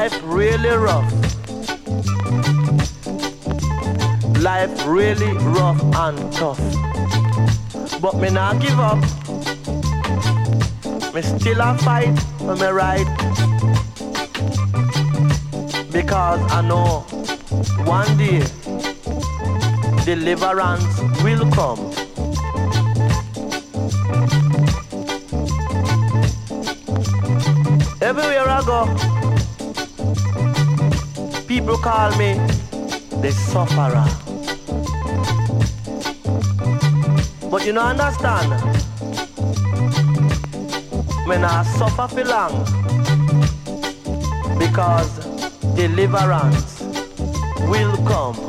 Life really rough. Life really rough and tough. But me not give up. Me still a fight for me right. Because I know one day deliverance will come. Everywhere I go, people call me the sufferer. But you don't understand, when I suffer for long, because deliverance will come.